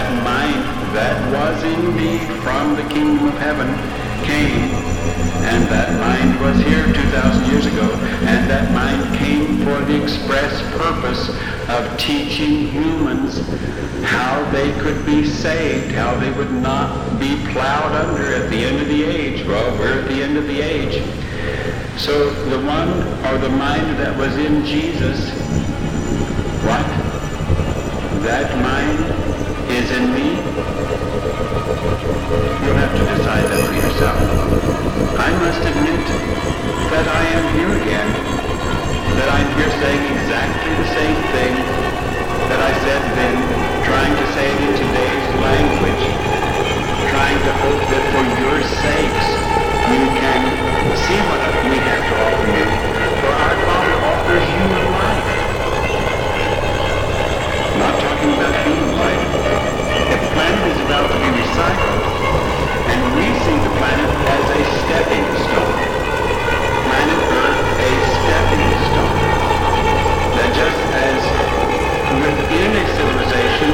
mind that was in me from the kingdom of heaven came, and that mind was here 2,000 years ago, and that mind came for the express purpose of teaching humans how they could be saved, how they would not be plowed under at the end of the age. Well, we're at the end of the age. So the one, or the mind that was in Jesus, what? That mind is in me? You'll have to decide that for yourself. I must admit that I am here again, that I'm here saying exactly the same thing that I said then, trying to say it in today's language, trying to hope that for your sakes you can see what we have to offer you, for our Father offers human life. Not talking about human life. The planet is about to be recycled, and we see the planet as a stepping stone. Planet Earth, a stepping stone. That just as within a civilization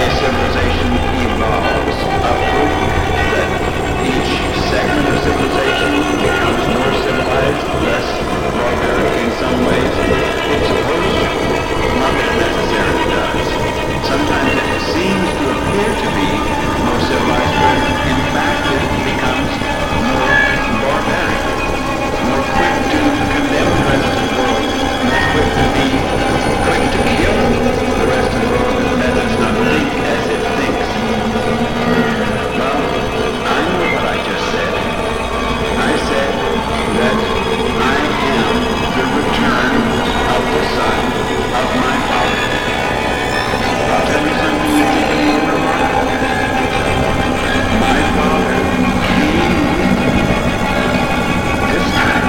evolves upward, that each segment of civilization becomes more civilized, less barbaric in some ways. It's supposed to, not that it necessarily does. Sometimes it seems to appear to be more civilized, but in fact it becomes more barbaric, more quick to condemn the rest of the world, more quick to be quick to kill the rest of the world that does not think as it thinks. Well, I know what I just said. I said that I am the return of the Son of my Father. I'll tell you something you think will be remarkable. My Father came this time,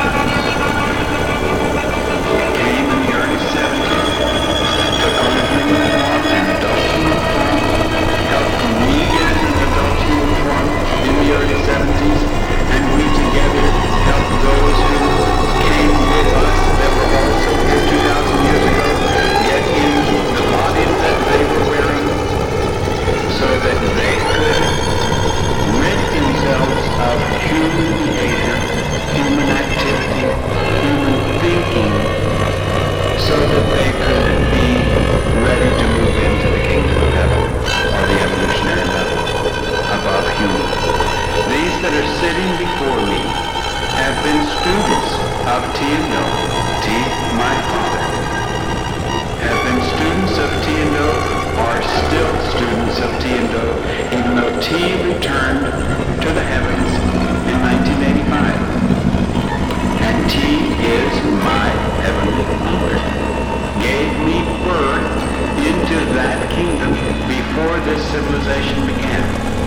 came in the early 70s, took on a human form, an adult human form, helped me get an adult human form in the early 70s, and we together helped those who came with us that were also here 2,000 years ago get in the bodies that they were wearing so that they could rid themselves of human behavior, human activity, human thinking, so that they could be ready to move into the kingdom of heaven, or the evolutionary level above human. These that are sitting before me have been students of Tiendo, T, my Father, have been students of Tiendo, are still students of Tiendo, even though T returned to the heavens in 1985. And T is my heavenly Father, gave me birth into that kingdom before this civilization began.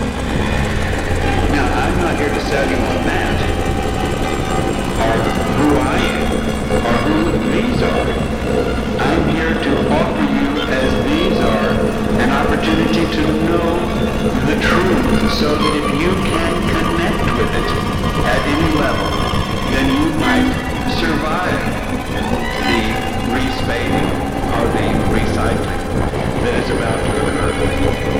Now, I'm not here to sell you on that, or who I am, or who these are. I'm here to offer you, as these are, an opportunity to know the truth, so that if you can connect with it at any level, then you might survive the respating or the recycling that is about to occur.